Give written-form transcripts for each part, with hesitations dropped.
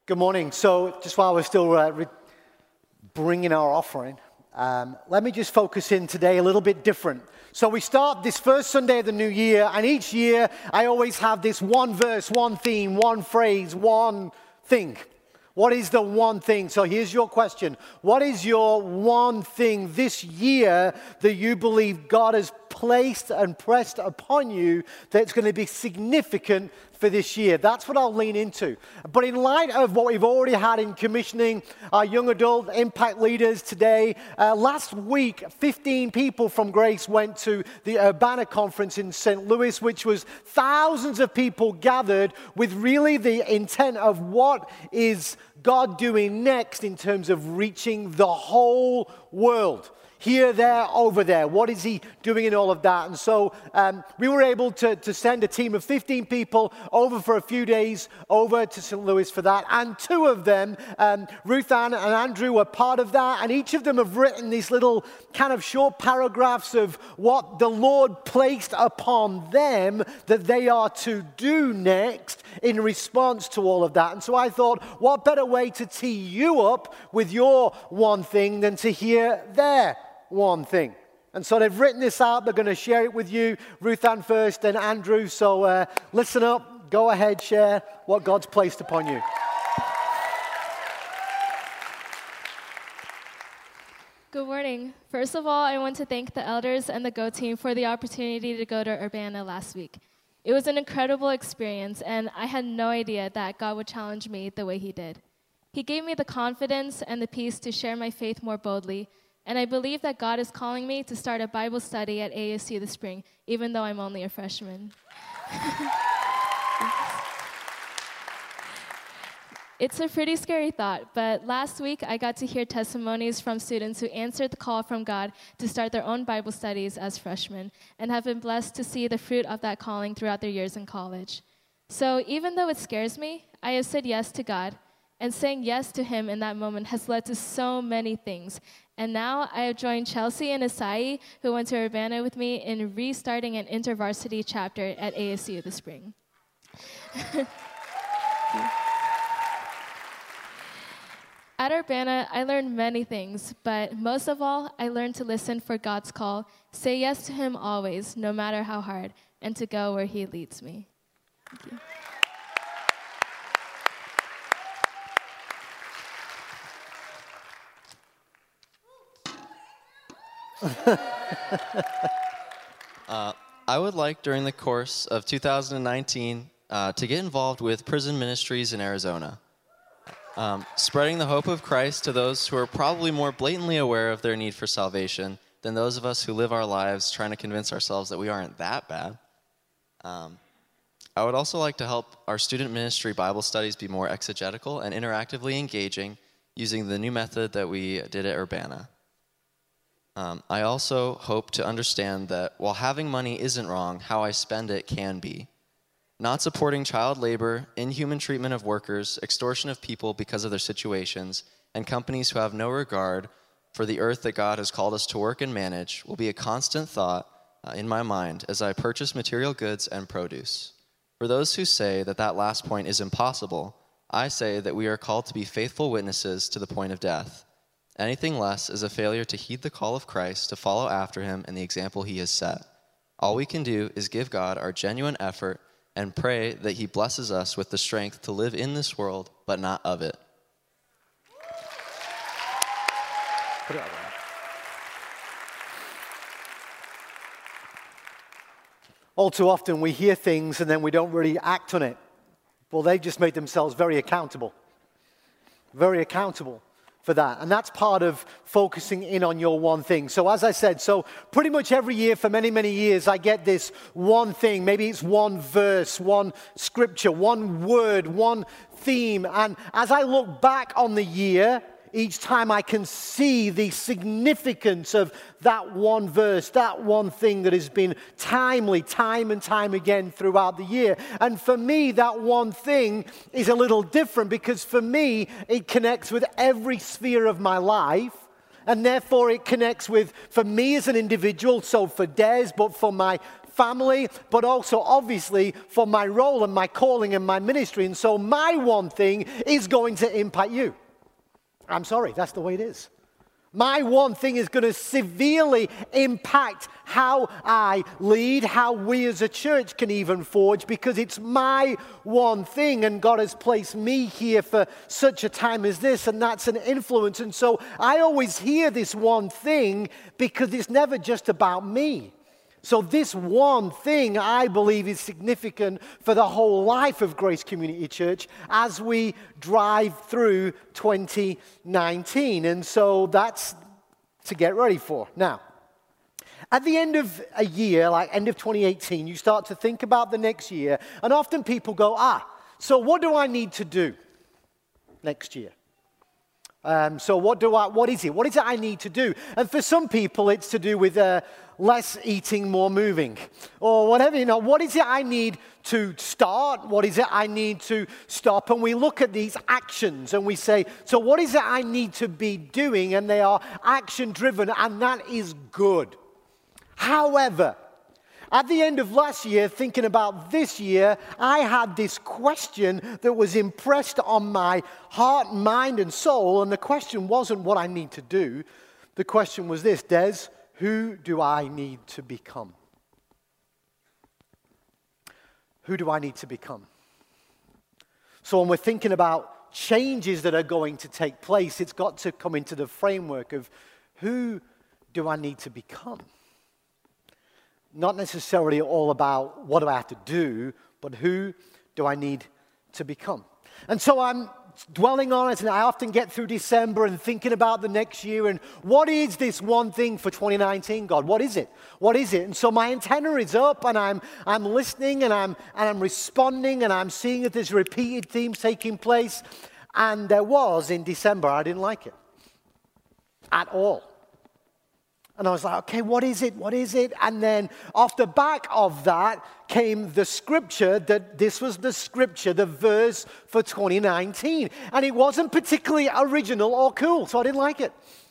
Good morning. So just while we're still bringing our offering, let me just focus in today a little bit different. So we start this first Sunday of the new year, and each year I always have this one verse, one theme, one phrase, one thing. What is the one thing? So here's your question. What is your one thing this year that you believe God has placed and pressed upon you that's going to be significant for this year? That's what I'll lean into. But in light of what we've already had in commissioning our young adult impact leaders today, last week 15 people from Grace went to the Urbana conference in St. Louis, which was thousands of people gathered with really the intent of what is God doing next in terms of reaching the whole world. Here, there, over there. What is he doing in all of that? And so we were able to send a team of 15 people over for a few days over to St. Louis for that. And two of them, Ruth Ann and Andrew, were part of that. And each of them have written these little kind of short paragraphs of what the Lord placed upon them that they are to do next in response to all of that. And so I thought, what better way to tee you up with your one thing than to hear their one thing. And so they've written this out. They're going to share it with you. Ruth Ann first, then Andrew. So listen up. Go ahead, share what God's placed upon you. Good morning. First of all, I want to thank the elders and the Go team for the opportunity to go to Urbana last week. It was an incredible experience, and I had no idea that God would challenge me the way he did. He gave me the confidence and the peace to share my faith more boldly. And I believe that God is calling me to start a Bible study at ASU this spring, even though I'm only a freshman. It's a pretty scary thought, but last week I got to hear testimonies from students who answered the call from God to start their own Bible studies as freshmen and have been blessed to see the fruit of that calling throughout their years in college. So even though it scares me, I have said yes to God, and saying yes to him in that moment has led to so many things. And now I have joined Chelsea and Asai, who went to Urbana with me, in restarting an intervarsity chapter at ASU this spring. At Urbana, I learned many things, but most of all, I learned to listen for God's call, say yes to him always, no matter how hard, and to go where he leads me. Thank you. I would like, during the course of 2019, to get involved with prison ministries in Arizona, spreading the hope of Christ to those who are probably more blatantly aware of their need for salvation than those of us who live our lives trying to convince ourselves that we aren't that bad. I would also like to help our student ministry Bible studies be more exegetical and interactively engaging using the new method that we did at Urbana. I also hope to understand that while having money isn't wrong, how I spend it can be. Not supporting child labor, inhuman treatment of workers, extortion of people because of their situations, and companies who have no regard for the earth that God has called us to work and manage will be a constant thought in my mind as I purchase material goods and produce. For those who say that that last point is impossible, I say that we are called to be faithful witnesses to the point of death. Anything less is a failure to heed the call of Christ, to follow after him and the example he has set. All we can do is give God our genuine effort and pray that he blesses us with the strength to live in this world, but not of it. Put it out there. All too often we hear things and then we don't really act on it. Well, they've just made themselves very accountable. Very accountable for that. And that's part of focusing in on your one thing. So as I said, so pretty much every year for many, many years, I get this one thing. Maybe it's one verse, one scripture, one word, one theme. And as I look back on the year, each time I can see the significance of that one verse, that one thing that has been timely, time and time again throughout the year. And for me, that one thing is a little different because for me, it connects with every sphere of my life. And therefore, it connects with, for me as an individual, so for Des, but for my family, but also obviously for my role and my calling and my ministry. And so my one thing is going to impact you. I'm sorry, that's the way it is. My one thing is going to severely impact how I lead, how we as a church can even forge, because it's my one thing, and God has placed me here for such a time as this, and that's an influence. And so I always hear this one thing because it's never just about me. So this one thing, I believe, is significant for the whole life of Grace Community Church as we drive through 2019. And so that's to get ready for. Now, at the end of a year, like end of 2018, you start to think about the next year. And often people go, so what do I need to do next year? So what is it? What is it I need to do? And for some people, it's to do with less eating, more moving, or whatever. What is it I need to start? What is it I need to stop? And we look at these actions and we say, so what is it I need to be doing? And they are action-driven, and that is good. However, at the end of last year, thinking about this year, I had this question that was impressed on my heart, mind, and soul. And the question wasn't what I need to do. The question was this: Des, who do I need to become? Who do I need to become? So when we're thinking about changes that are going to take place, it's got to come into the framework of who do I need to become? Not necessarily all about what do I have to do, but who do I need to become? And so I'm dwelling on it, and I often get through December and thinking about the next year and what is this one thing for 2019, God? What is it? What is it? And so my antenna is up, and I'm listening, and I'm responding, and I'm seeing that there's repeated themes taking place. And there was in December, I didn't like it at all. And I was like, okay, what is it? What is it? And then off the back of that came the scripture that this was the scripture, the verse for 2019. And it wasn't particularly original or cool, so I didn't like it.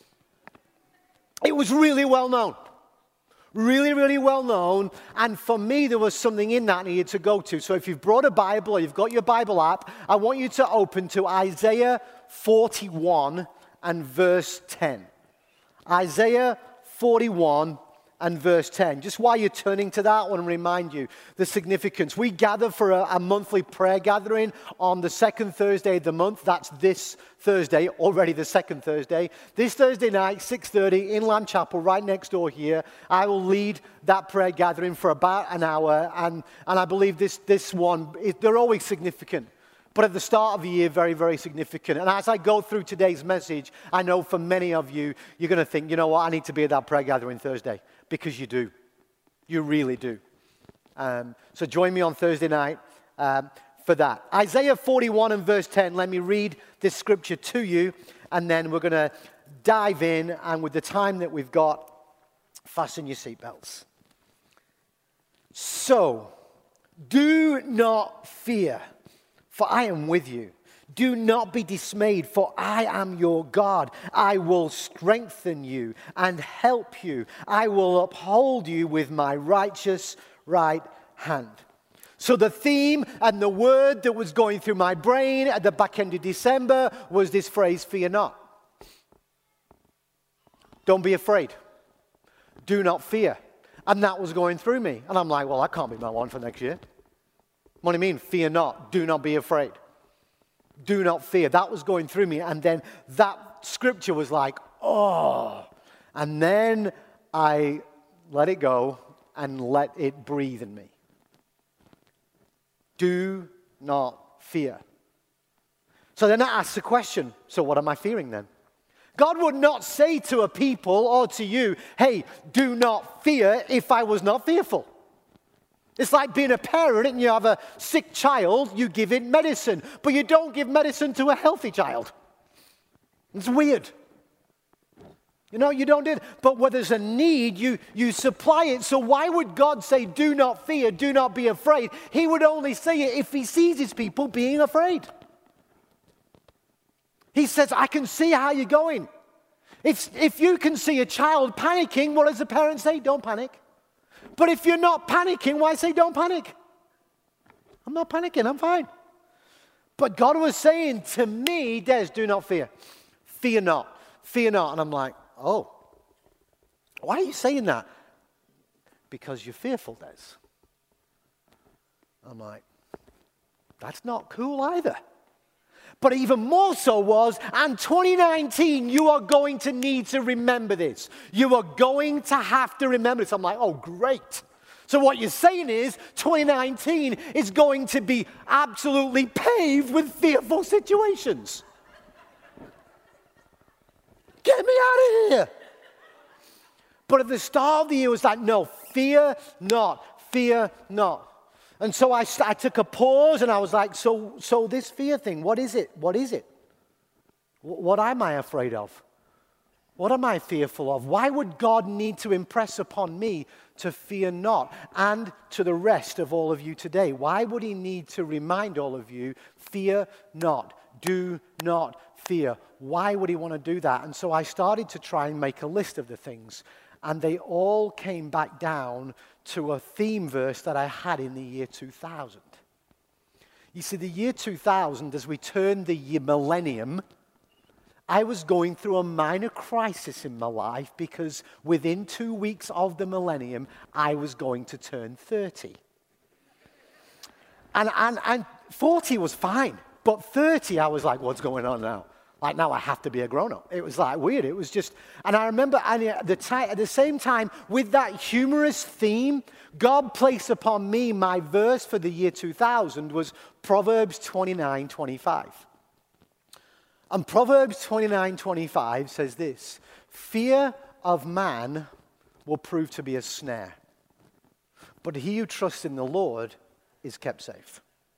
It was really well known. Really, really well known. And for me, there was something in that I needed to go to. So if you've brought a Bible or you've got your Bible app, I want you to open to Isaiah 41 and verse 10. Isaiah 41 and verse 10. Just while you're turning to that, I want to remind you the significance. We gather for a monthly prayer gathering on the second Thursday of the month. That's this Thursday, already the second Thursday. This Thursday night, 6:30 in Lamb Chapel, right next door here. I will lead that prayer gathering for about an hour. And I believe this one, they're always significant. But at the start of the year, very, very significant. And as I go through today's message, I know for many of you, you're going to think, you know what, I need to be at that prayer gathering Thursday. Because you do. You really do. So join me on Thursday night for that. Isaiah 41 and verse 10, let me read this scripture to you, and then we're going to dive in, and with the time that we've got, fasten your seatbelts. So, do not fear, for I am with you. Do not be dismayed, for I am your God. I will strengthen you and help you. I will uphold you with my righteous right hand. So the theme and the word that was going through my brain at the back end of December was this phrase, fear not. Don't be afraid. Do not fear. And that was going through me. And I'm like, well, that can't be my one for next year. What do you mean, fear not? Do not be afraid. Do not fear. That was going through me. And then that scripture was like, oh. And then I let it go and let it breathe in me. Do not fear. So then I asked the question, so what am I fearing then? God would not say to a people or to you, hey, do not fear if I was not fearful. It's like being a parent and you have a sick child, you give it medicine, but you don't give medicine to a healthy child. It's weird. You know, you don't do it. But where there's a need, you supply it. So why would God say, do not fear, do not be afraid? He would only say it if he sees his people being afraid. He says, I can see how you're going. If you can see a child panicking, what does the parent say? Don't panic. But if you're not panicking, why say don't panic? I'm not panicking, I'm fine. But God was saying to me, Des, do not fear. Fear not. Fear not. And I'm like, oh, why are you saying that? Because you're fearful, Des. I'm like, that's not cool either. But even more so was, and 2019, you are going to need to remember this. You are going to have to remember this. I'm like, oh, great. So what you're saying is 2019 is going to be absolutely paved with fearful situations. Get me out of here. But at the start of the year, it was like, no, fear not, fear not. And so I took a pause and I was like, so this fear thing, what is it? What is it? What am I afraid of? What am I fearful of? Why would God need to impress upon me to fear not? And to the rest of all of you today, why would he need to remind all of you, fear not, do not fear? Why would he want to do that? And so I started to try and make a list of the things. And they all came back down to a theme verse that I had in the year 2000. You see, the year 2000, as we turned the millennium, I was going through a minor crisis in my life because within 2 weeks of the millennium, I was going to turn 30. And 40 was fine, but 30, I was like, what's going on now? Like, now I have to be a grown-up. It was like weird. It was just, and I remember at the same time, with that humorous theme, God placed upon me my verse for the year 2000 was Proverbs 29:25. And Proverbs 29:25 says this, fear of man will prove to be a snare, but he who trusts in the Lord is kept safe.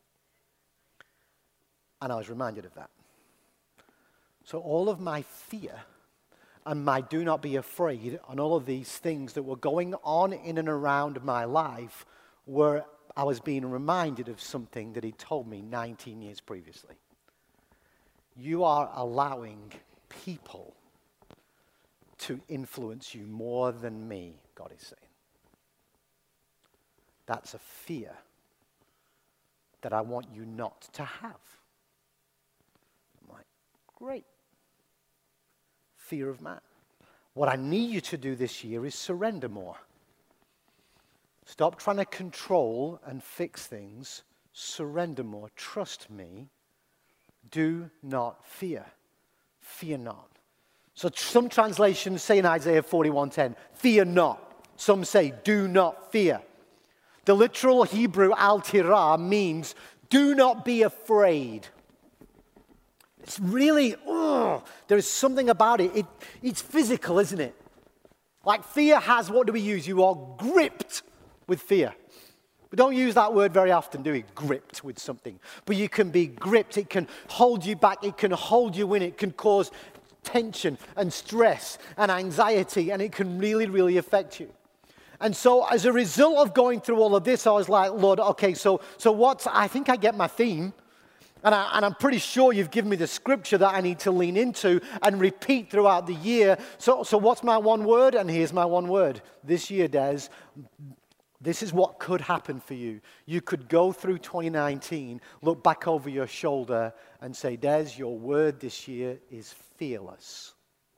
And I was reminded of that. So all of my fear and my do not be afraid and all of these things that were going on in and around my life were, I was being reminded of something that he told me 19 years previously. You are allowing people to influence you more than me, God is saying. That's a fear that I want you not to have. I'm like, great. Fear of man. What I need you to do this year is surrender more. Stop trying to control and fix things. Surrender more. Trust me. Do not fear. Fear not. So some translations say in Isaiah 41:10, fear not. Some say, do not fear. The literal Hebrew al-tirah means, do not be afraid. It's really, there is something about it. It's physical, isn't it? Like fear has, what do we use? You are gripped with fear. We don't use that word very often, do we? Gripped with something. But you can be gripped. It can hold you back. It can hold you in. It can cause tension and stress and anxiety, and it can really, really affect you. And so as a result of going through all of this, I was like, Lord, okay, so I think I get my theme. And I'm pretty sure you've given me the scripture that I need to lean into and repeat throughout the year. So what's my one word? And here's my one word. This year, Des, this is what could happen for you. You could go through 2019, look back over your shoulder and say, Des, your word this year is fearless.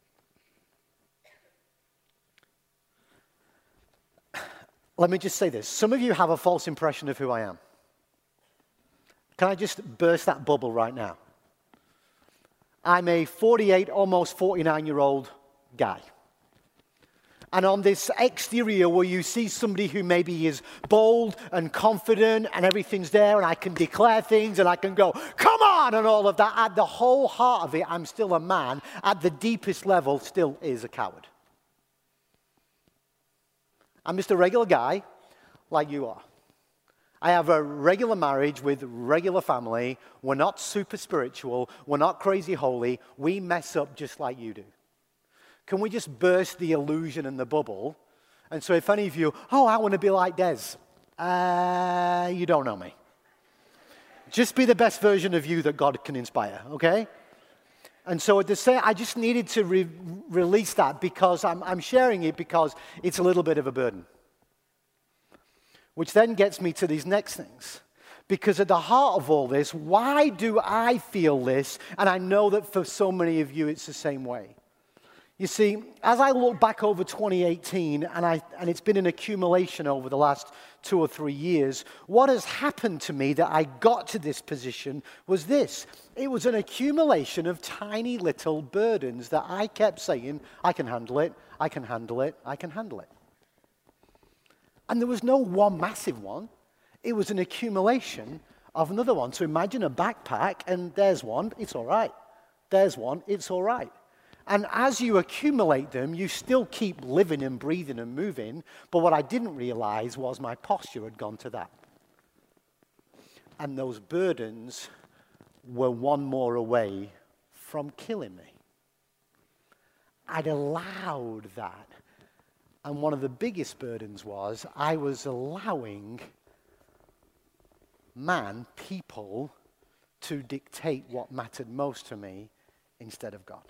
Let me just say this. Some of you have a false impression of who I am. Can I just burst that bubble right now? I'm a 48, almost 49-year-old guy. And on this exterior where you see somebody who maybe is bold and confident and everything's there and I can declare things and I can go, come on, and all of that, at the whole heart of it, I'm still a man. At the deepest level, still is a coward. I'm just a regular guy like you are. I have a regular marriage with regular family. We're not super spiritual. We're not crazy holy. We mess up just like you do. Can we just burst the illusion and the bubble? And so if any of you, I want to be like Des. You don't know me. Just be the best version of you that God can inspire, okay? And so at the same, I just needed to release that because I'm sharing it because it's a little bit of a burden. Which then gets me to these next things. Because at the heart of all this, why do I feel this? And I know that for so many of you, it's the same way. You see, as I look back over 2018, and it's been an accumulation over the last 2 or 3 years, what has happened to me that I got to this position was this. It was an accumulation of tiny little burdens that I kept saying, I can handle it, I can handle it, I can handle it. And there was no one massive one. It was an accumulation of another one. So imagine a backpack, and there's one, it's all right. There's one, it's all right. And as you accumulate them, you still keep living and breathing and moving. But what I didn't realize was my posture had gone to that. And those burdens were one more away from killing me. I'd allowed that. And one of the biggest burdens was I was allowing people, to dictate what mattered most to me instead of God.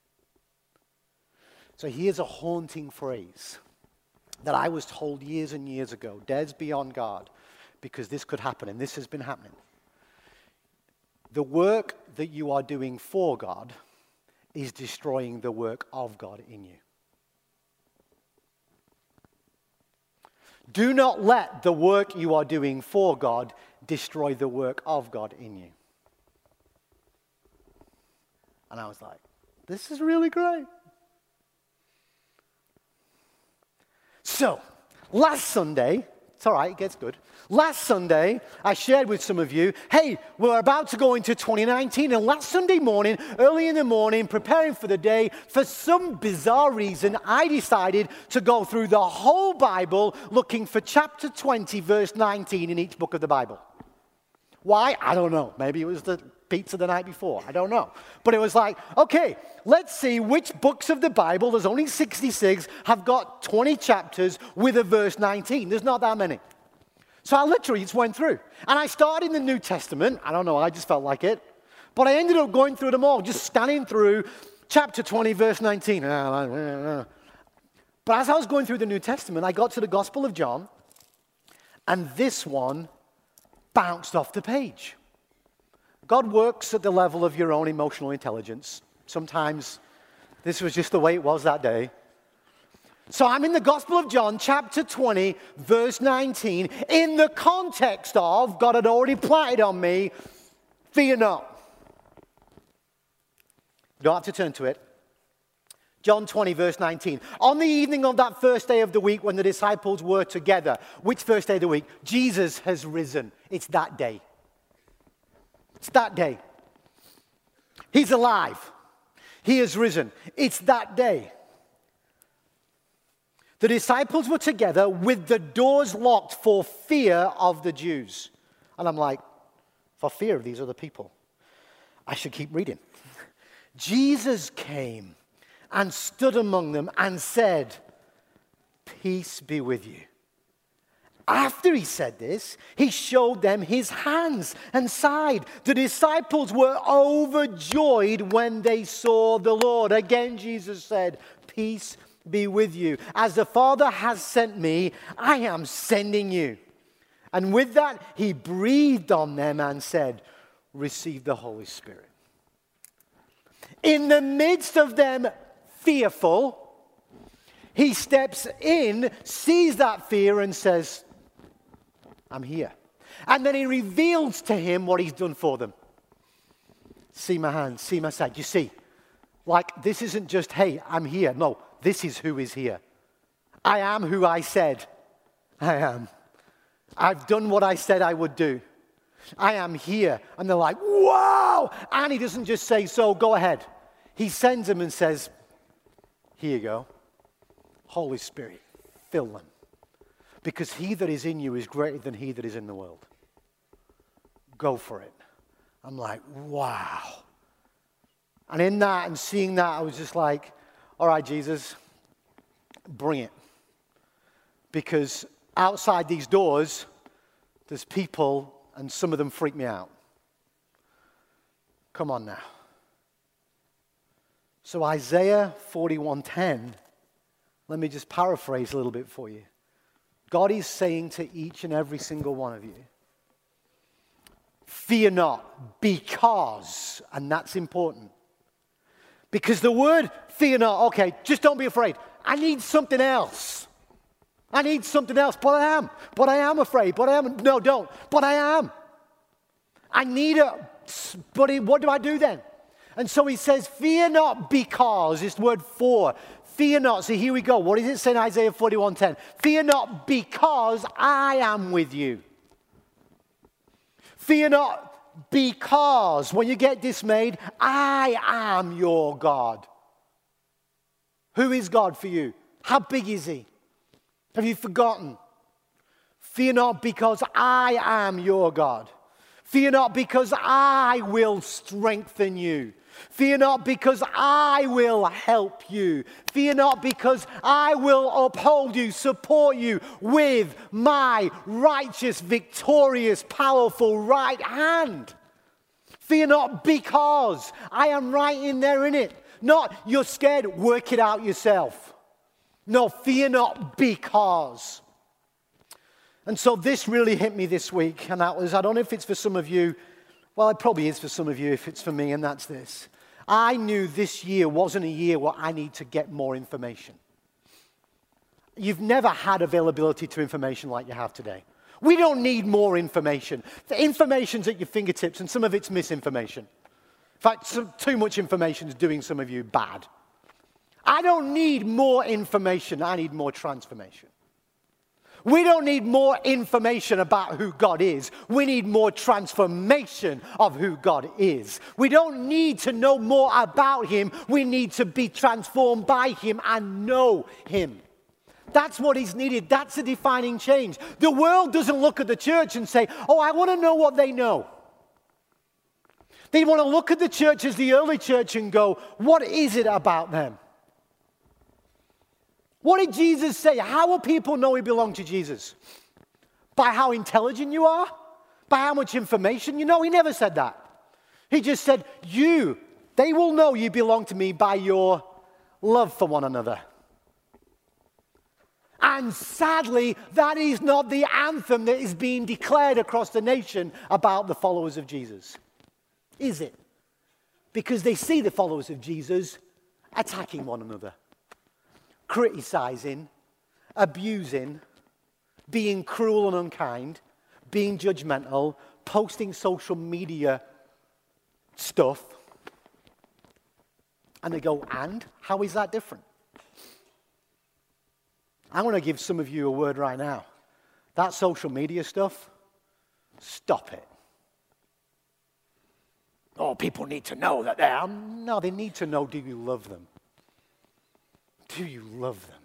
So here's a haunting phrase that I was told years and years ago, Des, be on guard, because this could happen, and this has been happening. The work that you are doing for God is destroying the work of God in you. Do not let the work you are doing for God destroy the work of God in you. And I was like, this is really great. So, last Sunday, it's all right, it gets good. Last Sunday, I shared with some of you, hey, we're about to go into 2019, and last Sunday morning, early in the morning, preparing for the day, for some bizarre reason, I decided to go through the whole Bible looking for chapter 20, verse 19 in each book of the Bible. Why? I don't know. Maybe it was the pizza the night before. I don't know. But it was like, okay, let's see which books of the Bible, there's only 66, have got 20 chapters with a verse 19. There's not that many. So I literally just went through. And I started in the New Testament. I don't know, I just felt like it. But I ended up going through them all, just scanning through chapter 20, verse 19. But as I was going through the New Testament, I got to the Gospel of John, and this one bounced off the page. God works at the level of your own emotional intelligence. Sometimes this was just the way it was that day. So I'm in the Gospel of John, chapter 20, verse 19, in the context of God had already planted on me, fear not. You don't have to turn to it. John 20, verse 19. On the evening of that first day of the week when the disciples were together, which first day of the week? Jesus has risen. It's that day. It's that day. He's alive. He has risen. It's that day. The disciples were together with the doors locked for fear of the Jews. And I'm like, for fear of these other people. I should keep reading. Jesus came and stood among them and said, peace be with you. After he said this, he showed them his hands and side. The disciples were overjoyed when they saw the Lord. Again, Jesus said, peace be with you. As the Father has sent me, I am sending you. And with that, he breathed on them and said, receive the Holy Spirit. In the midst of them fearful, he steps in, sees that fear, and says, I'm here. And then he reveals to him what he's done for them. See my hands, see my side. You see, like this isn't just, hey, I'm here. No, this is who is here. I am who I said I am. I've done what I said I would do. I am here. And they're like, wow! And he doesn't just say, so go ahead. He sends them and says, here you go. Holy Spirit, fill them. Because he that is in you is greater than he that is in the world. Go for it. I'm like, wow. And in that and seeing that, I was just like, all right, Jesus, bring it. Because outside these doors, there's people, and some of them freak me out. Come on now. So Isaiah 41:10, let me just paraphrase a little bit for you. God is saying to each and every single one of you, fear not, because, and that's important. Because the word fear not, okay, just don't be afraid. I need something else. I need something else, but I am afraid, no, don't, but I am. I need it, but what do I do then? And so he says, fear not because, this word for, fear not. So here we go. What does it say in Isaiah 41:10? Fear not because I am with you. Fear not because when you get dismayed, I am your God. Who is God for you? How big is he? Have you forgotten? Fear not because I am your God. Fear not because I will strengthen you. Fear not because I will help you. Fear not because I will uphold you, support you with my righteous, victorious, powerful right hand. Fear not because I am right in there in it. Not you're scared, work it out yourself. No, fear not because. And so this really hit me this week, and that was, I don't know if it's for some of you, well, it probably is for some of you if it's for me, and that's this. I knew this year wasn't a year where I need to get more information. You've never had availability to information like you have today. We don't need more information. The information's at your fingertips, and some of it's misinformation. In fact, too much information is doing some of you bad. I don't need more information. I need more transformation. We don't need more information about who God is. We need more transformation of who God is. We don't need to know more about him. We need to be transformed by him and know him. That's what is needed. That's a defining change. The world doesn't look at the church and say, oh, I want to know what they know. They want to look at the church as the early church and go, what is it about them? What did Jesus say? How will people know we belong to Jesus? By how intelligent you are? By how much information you know? He never said that. He just said, they will know you belong to me by your love for one another. And sadly, that is not the anthem that is being declared across the nation about the followers of Jesus. Is it? Because they see the followers of Jesus attacking one another, criticizing, abusing, being cruel and unkind, being judgmental, posting social media stuff. And they go, and? How is that different? I want to give some of you a word right now. That social media stuff, stop it. Oh, people need to know that they're... No, they need to know, do you love them? Do you love them?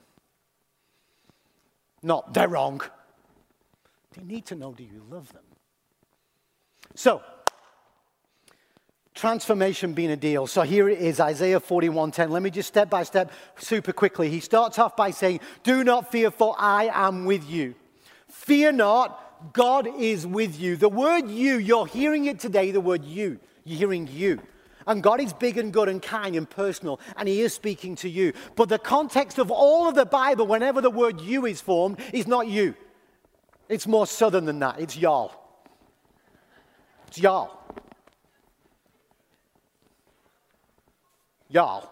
Not, they're wrong. They need to know, do you love them? So, transformation being a deal. So here it is, Isaiah 41:10. Let me just step by step, super quickly. He starts off by saying, do not fear, for I am with you. Fear not, God is with you. The word you, you're hearing it today, the word you. You're hearing you. And God is big and good and kind and personal, and he is speaking to you. But the context of all of the Bible, whenever the word you is formed, is not you. It's more southern than that. It's y'all. It's y'all. Y'all.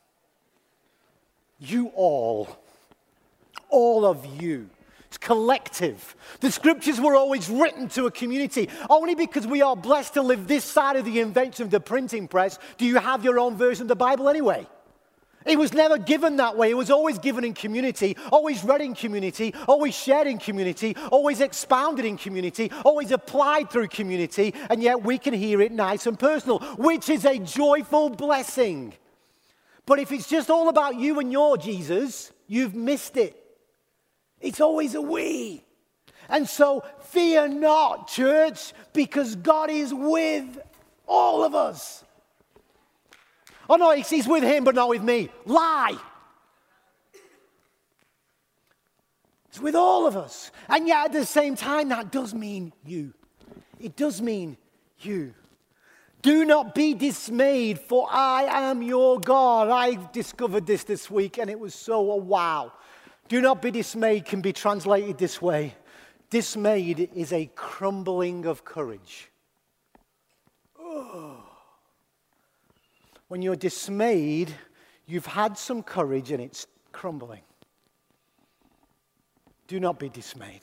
You all of you. It's collective. The scriptures were always written to a community. Only because we are blessed to live this side of the invention of the printing press do you have your own version of the Bible anyway. It was never given that way. It was always given in community, always read in community, always shared in community, always expounded in community, always applied through community, and yet we can hear it nice and personal, which is a joyful blessing. But if it's just all about you and your Jesus, you've missed it. It's always a we. And so fear not, church, because God is with all of us. Oh no, he's with him, but not with me. Lie. It's with all of us. And yet at the same time, that does mean you. It does mean you. Do not be dismayed, for I am your God. I discovered this week, and it was so a wow. Do not be dismayed can be translated this way. Dismayed is a crumbling of courage. Oh. When you're dismayed, you've had some courage and it's crumbling. Do not be dismayed.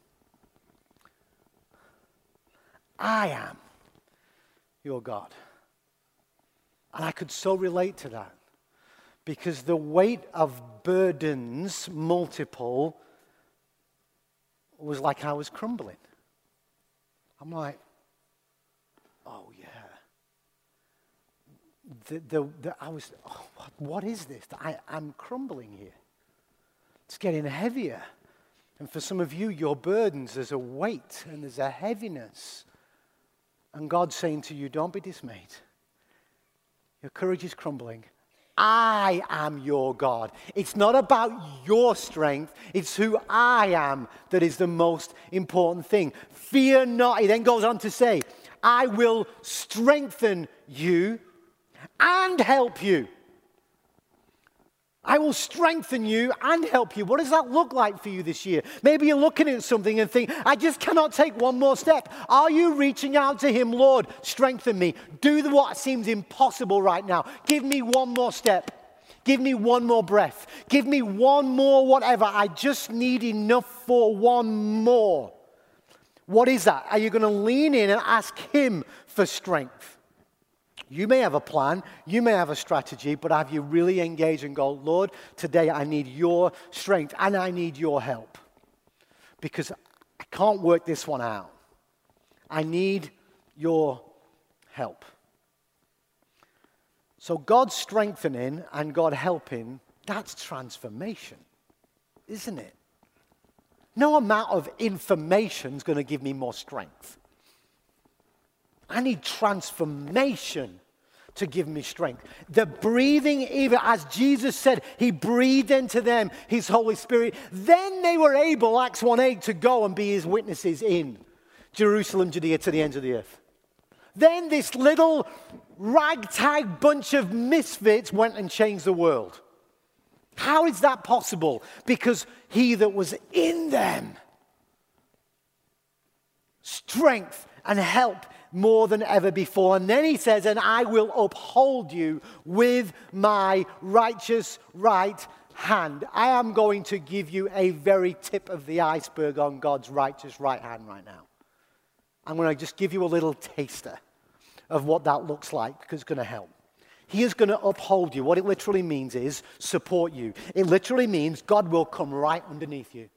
I am your God. And I could so relate to that because the weight of burdens, multiple, was like I was crumbling. I'm like, oh yeah. What is this? I'm crumbling here. It's getting heavier. And for some of you, your burdens, there's a weight and there's a heaviness. And God's saying to you, don't be dismayed. Your courage is crumbling. I am your God. It's not about your strength. It's who I am that is the most important thing. Fear not. He then goes on to say, I will strengthen you and help you. I will strengthen you and help you. What does that look like for you this year? Maybe you're looking at something and think, I just cannot take one more step. Are you reaching out to him? Lord, strengthen me. Do what seems impossible right now. Give me one more step. Give me one more breath. Give me one more whatever. I just need enough for one more. What is that? Are you going to lean in and ask him for strength? You may have a plan, you may have a strategy, but have you really engaged and go, Lord, today I need your strength and I need your help because I can't work this one out. I need your help. So God strengthening and God helping, that's transformation, isn't it? No amount of information is going to give me more strength. I need transformation to give me strength. The breathing, even as Jesus said, he breathed into them his Holy Spirit. Then they were able, Acts 1:8, to go and be his witnesses in Jerusalem, Judea, to the ends of the earth. Then this little ragtag bunch of misfits went and changed the world. How is that possible? Because he that was in them, strength and help more than ever before. And then he says, and I will uphold you with my righteous right hand. I am going to give you a very tip of the iceberg on God's righteous right hand right now. I'm going to just give you a little taster of what that looks like because it's going to help. He is going to uphold you. What it literally means is support you. It literally means God will come right underneath you.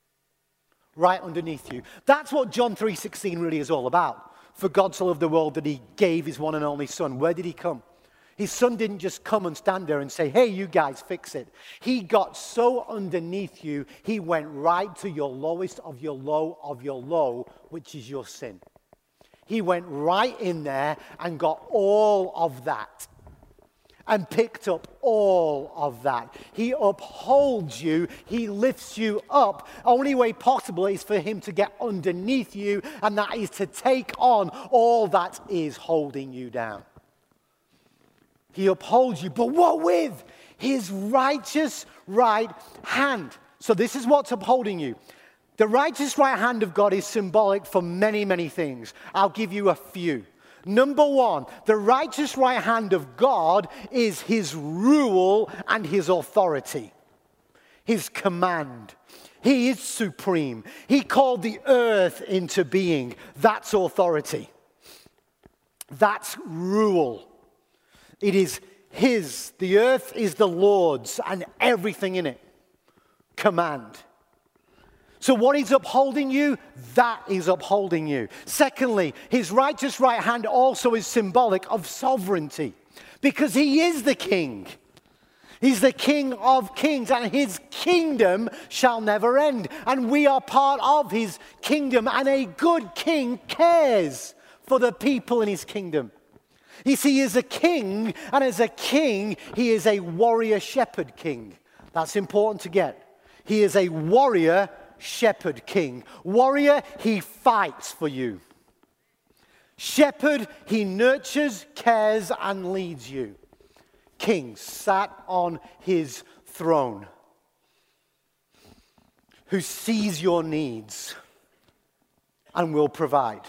Right underneath you. That's what John 3:16 really is all about. For God so loved the world that he gave his one and only son. Where did he come? His son didn't just come and stand there and say, hey, you guys, fix it. He got so underneath you, he went right to your lowest of your low, which is your sin. He went right in there and got all of that and picked up all of that. He upholds you. He lifts you up. Only way possible is for him to get underneath you, and that is to take on all that is holding you down. He upholds you, but what with? His righteous right hand. So this is what's upholding you. The righteous right hand of God is symbolic for many, many things. I'll give you a few. Number one, the righteous right hand of God is his rule and his authority, his command. He is supreme. He called the earth into being. That's authority. That's rule. It is his. The earth is the Lord's and everything in it. Command. So what is upholding you? That is upholding you. Secondly, his righteous right hand also is symbolic of sovereignty because he is the king. He's the King of kings and his kingdom shall never end. And we are part of his kingdom, and a good king cares for the people in his kingdom. You see, he is a king, and as a king, he is a warrior shepherd king. That's important to get. He is a warrior shepherd king. Warrior, he fights for you. Shepherd, he nurtures, cares, and leads you. King sat on his throne. who sees your needs and will provide.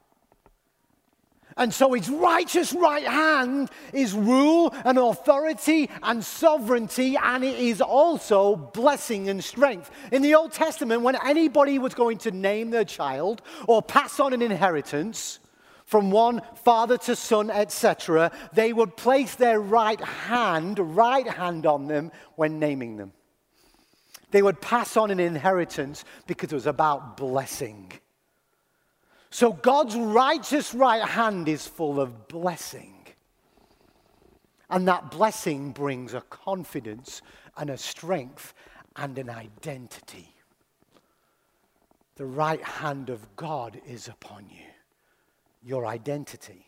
And so his righteous right hand is rule and authority and sovereignty, and it is also blessing and strength. In the Old Testament, when anybody was going to name their child or pass on an inheritance from one father to son, etc., they would place their right hand on them when naming them. They would pass on an inheritance because it was about blessing. So God's righteous right hand is full of blessing. And that blessing brings a confidence and a strength and an identity. The right hand of God is upon you, your identity.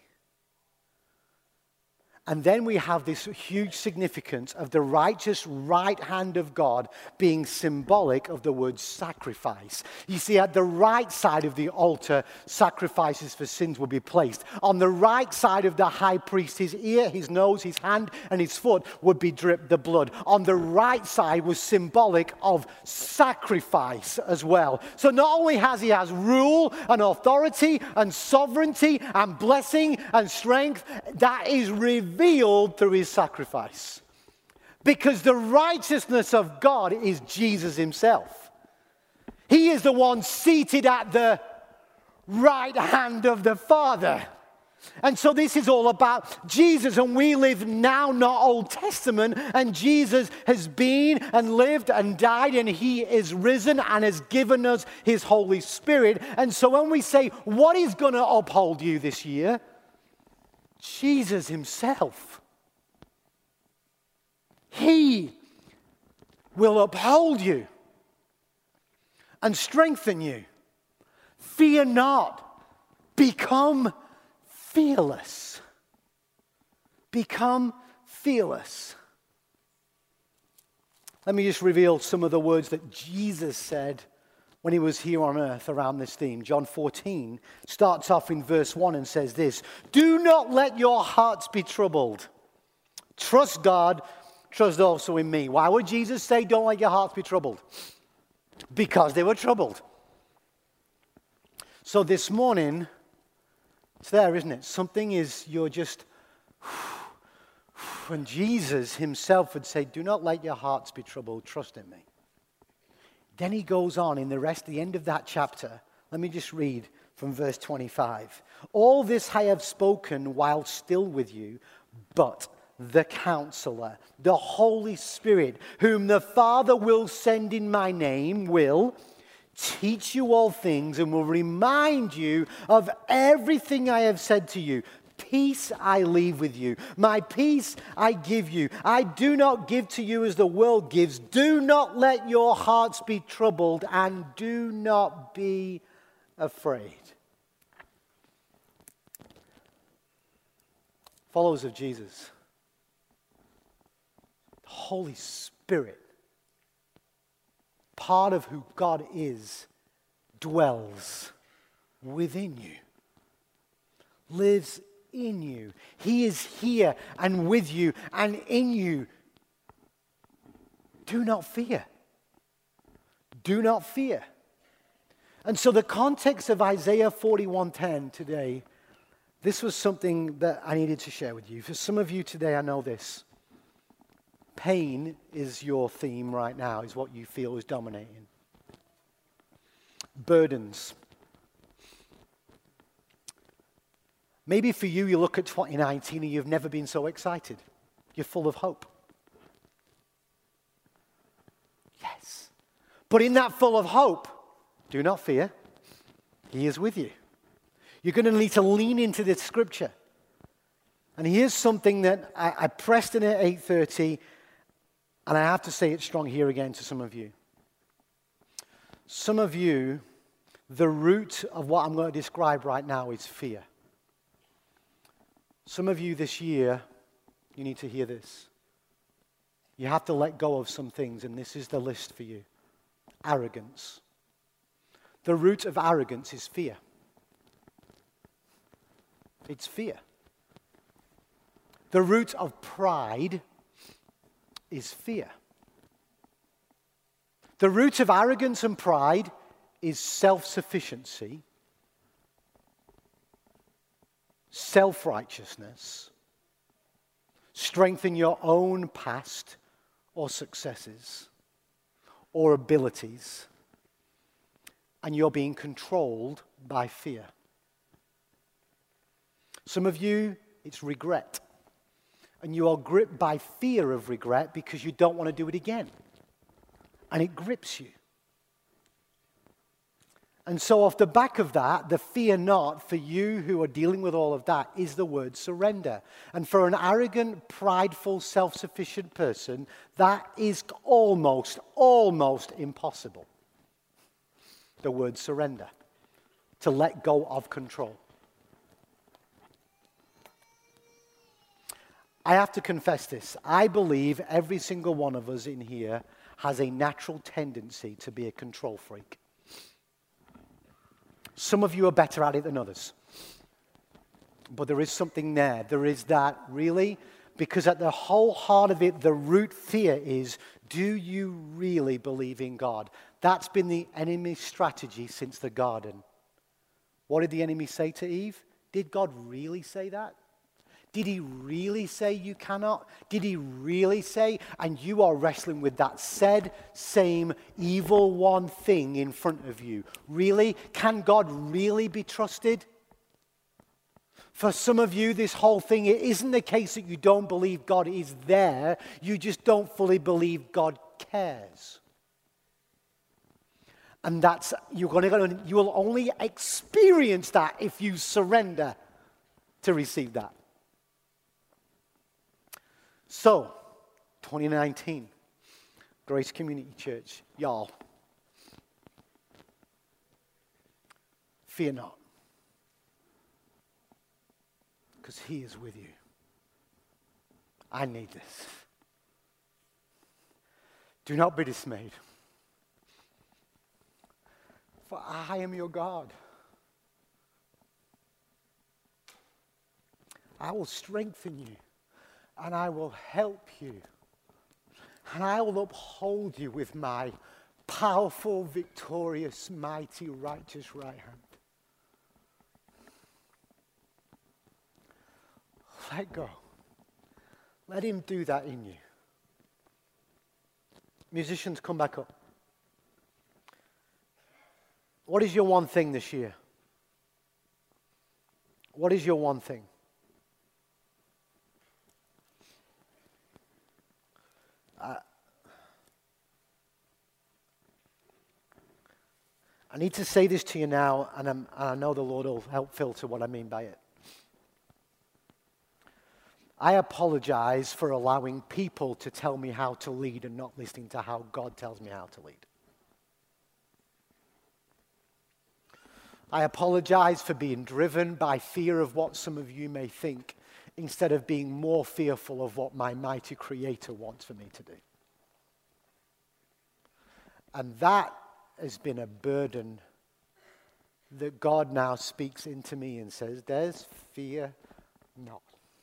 And then we have this huge significance of the righteous right hand of God being symbolic of the word sacrifice. You see, at the right side of the altar, sacrifices for sins will be placed. On the right side of the high priest, his ear, his nose, his hand, and his foot would be dripped the blood. On the right side was symbolic of sacrifice as well. So not only has he rule and authority and sovereignty and blessing and strength, that is revealed through his sacrifice. Because the righteousness of God is Jesus himself. He is the one seated at the right hand of the Father. And so this is all about Jesus, and we live now, not Old Testament, and Jesus has been and lived and died, and he is risen and has given us his Holy Spirit. And so when we say, what is going to uphold you this year? Jesus himself. He will uphold you and strengthen you. Fear not. Become fearless. Become fearless. Let me just reveal some of the words that Jesus said when he was here on earth around this theme. John 14 starts off in verse 1 and says this: do not let your hearts be troubled. Trust God, trust also in me. Why would Jesus say, don't let your hearts be troubled? Because they were troubled. So this morning, it's there, isn't it? Something is, you're just, and Jesus himself would say, do not let your hearts be troubled, trust in me. Then he goes on in the end of that chapter. Let me just read from verse 25. All this I have spoken while still with you, but the Counselor, the Holy Spirit, whom the Father will send in my name, will teach you all things and will remind you of everything I have said to you. Peace I leave with you. My peace I give you. I do not give to you as the world gives. Do not let your hearts be troubled, and do not be afraid. Followers of Jesus, the Holy Spirit, part of who God is, dwells within you, lives in you. He is here and with you and in you. Do not fear. Do not fear. And so the context of Isaiah 41:10 today, this was something that I needed to share with you. For some of you today, I know this. Pain is your theme right now, is what you feel is dominating. Burdens. Maybe for you, you look at 2019 and you've never been so excited. You're full of hope. Yes. But in that full of hope, do not fear. He is with you. You're going to need to lean into this scripture. And here's something that I pressed in at 8:30, and I have to say it strong here again to some of you. Some of you, the root of what I'm going to describe right now is fear. Some of you this year, you need to hear this. You have to let go of some things, and this is the list for you. Arrogance. The root of arrogance is fear. It's fear. The root of pride is fear. The root of arrogance and pride is self-sufficiency, self-righteousness, strength in your own past or successes or abilities, and you're being controlled by fear. Some of you, it's regret. And you are gripped by fear of regret because you don't want to do it again. And it grips you. And so off the back of that, the fear not for you who are dealing with all of that is the word surrender. And for an arrogant, prideful, self-sufficient person, that is almost impossible. The word surrender. To let go of control. I have to confess this. I believe every single one of us in here has a natural tendency to be a control freak. Some of you are better at it than others. But there is something there. There is that, really, because at the whole heart of it, the root fear is, do you really believe in God? That's been the enemy's strategy since the garden. What did the enemy say to Eve? Did God really say that? Did he really say you cannot? Did he really say, and you are wrestling with that same evil one thing in front of you? Really? Can God really be trusted? For some of you, this whole thing, it isn't the case that you don't believe God is there. You just don't fully believe God cares. And that's, you will only experience that if you surrender to receive that. So, 2019, Grace Community Church, y'all, fear not, because he is with you. I need this. Do not be dismayed, for I am your God. I will strengthen you. And I will help you. And I will uphold you with my powerful, victorious, mighty, righteous right hand. Let go. Let him do that in you. Musicians, come back up. What is your one thing this year? What is your one thing? I need to say this to you now, and I know the Lord will help filter what I mean by it. I apologize for allowing people to tell me how to lead and not listening to how God tells me how to lead. I apologize for being driven by fear of what some of you may think, instead of being more fearful of what my mighty Creator wants for me to do. And that has been a burden that God now speaks into me and says, Des, fear not.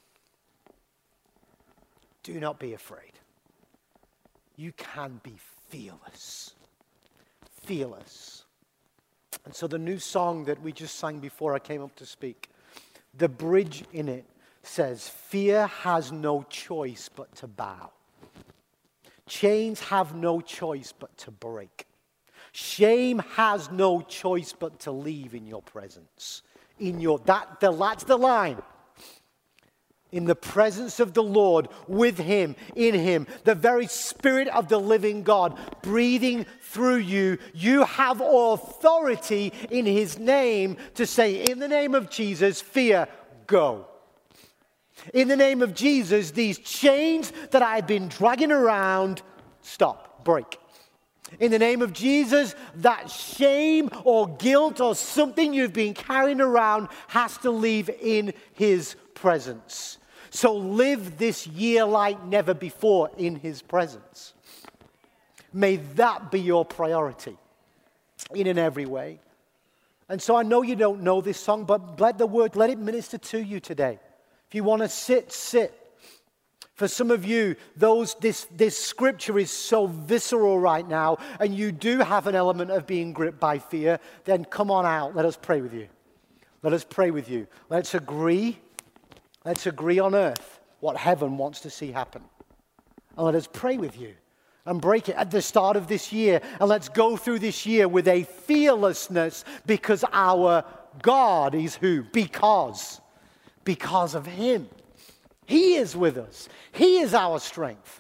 Do not be afraid. You can be fearless. Fearless. And so the new song that we just sang before I came up to speak, the bridge in it says, fear has no choice but to bow. Chains have no choice but to break. Shame has no choice but to leave in your presence. That's the line. In the presence of the Lord, with him, in him, the very Spirit of the living God breathing through you, you have authority in his name to say, in the name of Jesus, fear, go. In the name of Jesus, these chains that I've been dragging around, stop, break. In the name of Jesus, that shame or guilt or something you've been carrying around has to leave in his presence. So live this year like never before in his presence. May that be your priority in and every way. And so I know you don't know this song, but let the word, let it minister to you today. If you want to sit, sit. For some of you, this scripture is so visceral right now, and you do have an element of being gripped by fear, then come on out. Let us pray with you. Let us pray with you. Let's agree on earth what heaven wants to see happen. And let us pray with you and break it at the start of this year. And let's go through this year with a fearlessness because our God is who? Because of Him. He is with us. He is our strength.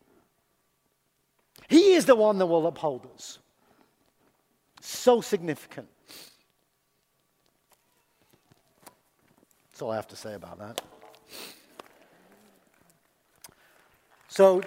He is the one that will uphold us. So significant. That's all I have to say about that. So,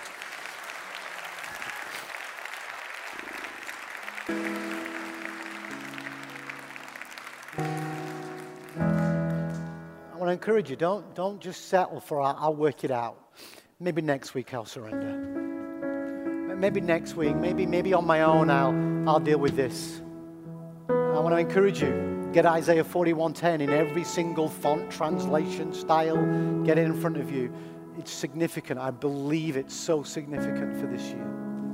I want to encourage you, don't just settle for I'll work it out. Maybe next week I'll surrender. Maybe next week, maybe on my own I'll deal with this. I want to encourage you, get Isaiah 41:10 in every single font, translation, style, get it in front of you. It's significant. I believe it's so significant for this year.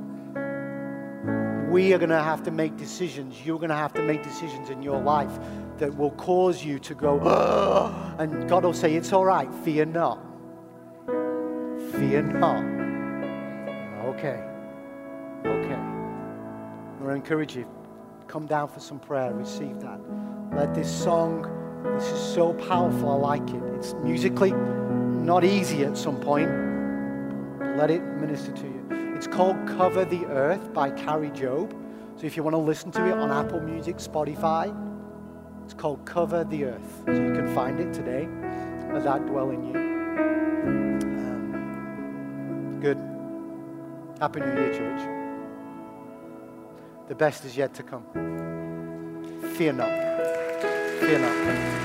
We are going to have to make decisions. You're going to have to make decisions in your life that will cause you to go, oh, and God will say, it's all right, fear not. Fear not. Okay. I want to encourage you, come down for some prayer, receive that. Let this song, this is so powerful, I like it. It's musically not easy at some point. Let it minister to you. It's called Cover the Earth by Carrie Job. So if you want to listen to it on Apple Music, Spotify, it's called Cover the Earth. So you can find it today. Let that dwell in you. Good. Happy New Year, church. The best is yet to come. Fear not. Fear not.